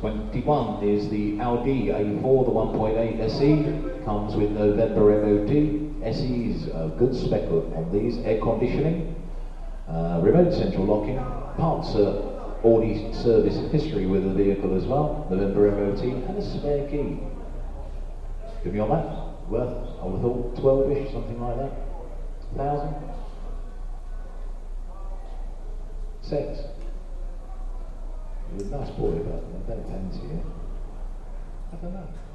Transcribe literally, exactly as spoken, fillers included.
twenty-one is the Audi A four, the one point eight S E. Comes with November M O T. S E's a good spec on these. Air conditioning, uh, remote central locking, parts uh, Audi service history with the vehicle as well, November M O T, and a spare key. Give me on that. Worth, I would have thought, twelve-ish, something like that. Thousand. Sex. You're a nice boy, but I don't fancy it. I don't know.